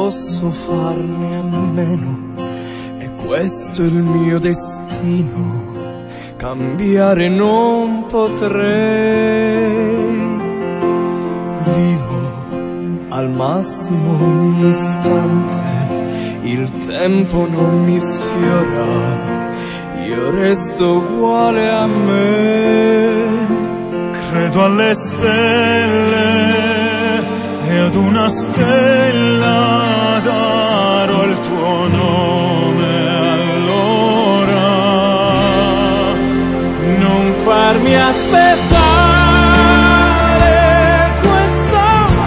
posso farne a meno, e questo è il mio destino, cambiare non potrei. Vivo al massimo ogni istante, il tempo non mi sfiora, io resto uguale a me. Credo alle stelle e ad una stella darò il tuo nome allora. Non farmi aspettare, questo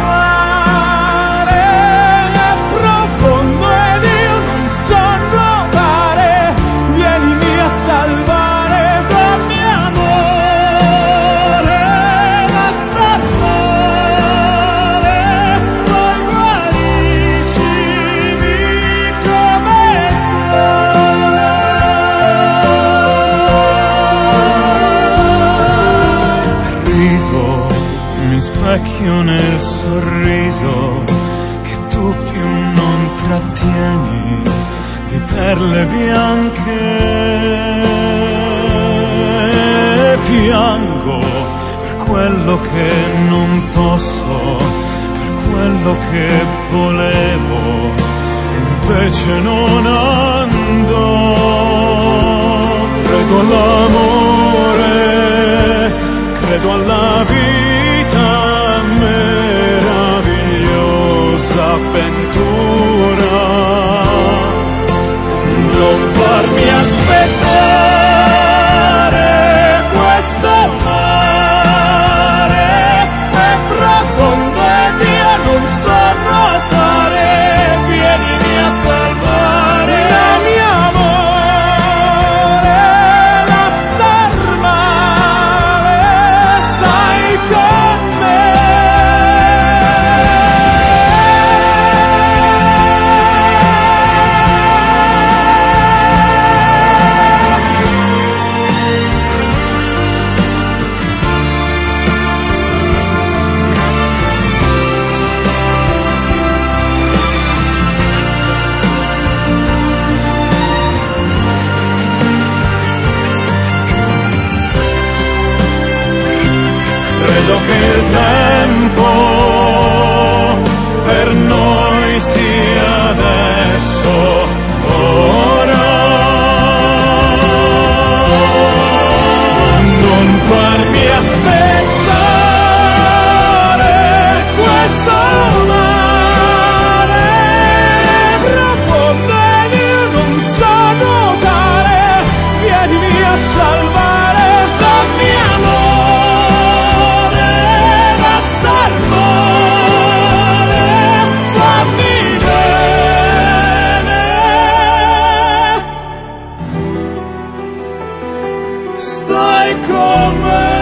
mare è profondo ed io non so nuotare, vienimi a salvare, dammi amore da star male, poi guariscimi come Mi specchio nel sorriso che tu più non trattieni, di perle bianche. Piango per quello che non posso, per quello che volevo, invece non andò. Credo all'amore, credo alla vita, meravigliosa avventura. Non farmi aspettare, questo mare è profondo ed io non so nuotare, vienimi a salvare, dammi amore da star male, stai con me. Credo che il tempo per noi sia adesso, ora. Non farmi aspettare, questo mare è profondo ed io non so nuotare, vienimi a salvare, dammi amore da star male, fammi bene, stai con me.